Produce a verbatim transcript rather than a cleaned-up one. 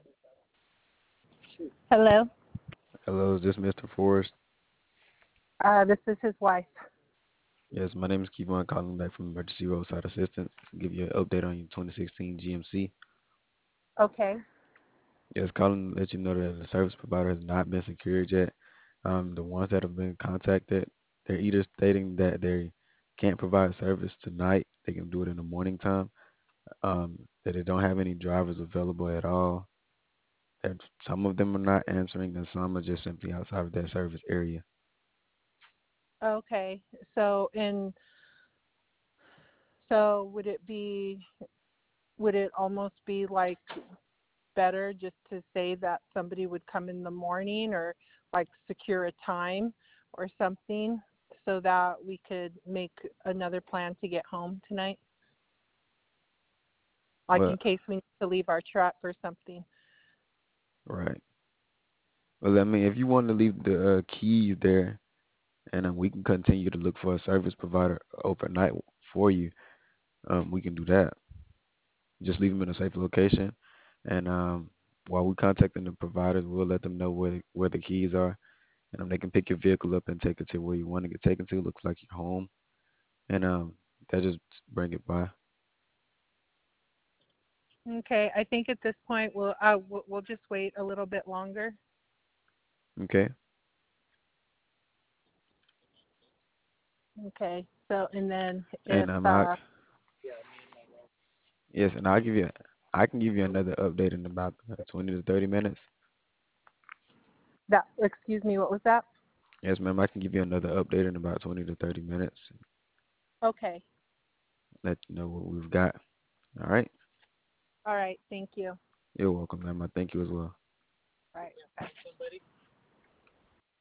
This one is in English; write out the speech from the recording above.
Hello. Hello, is this Mister Forrest? Uh, this is his wife. Yes, my name is Kevon calling back from Emergency Roadside Assistance to give you an update on your twenty sixteen G M C. Okay. Yes, calling to let you know that the service provider has not been secured yet. Um, the ones that have been contacted, they're either stating that they can't provide service tonight, they can do it in the morning time, um, that they don't have any drivers available at all, that some of them are not answering, and some are just simply outside of that service area. Okay. So in so would it be would it almost be like better just to say that somebody would come in the morning or like secure a time or something so that we could make another plan to get home tonight? Like Well, in case we need to leave our truck or something. right. Well, I mean, if you want to leave the uh, keys there, and um, we can continue to look for a service provider overnight for you. Um, we can do that. Just leave them in a safe location, and um, while we contacting the providers, we'll let them know where where the keys are, and um, they can pick your vehicle up and take it to where you want to get taken to. Looks like your home, and um, that just bring it by. Okay. I think at this point we'll uh, we'll we'll just wait a little bit longer. Okay, Okay. So and then if and um, I uh yes, and I'll give you. I can give you another update in about uh, twenty to thirty minutes. that excuse me, what was that? Yes, ma'am. I can give you another update in about twenty to thirty minutes. Okay. Let you know what we've got. All right. All right. Thank you. You're welcome, ma'am. I thank you as well. All right.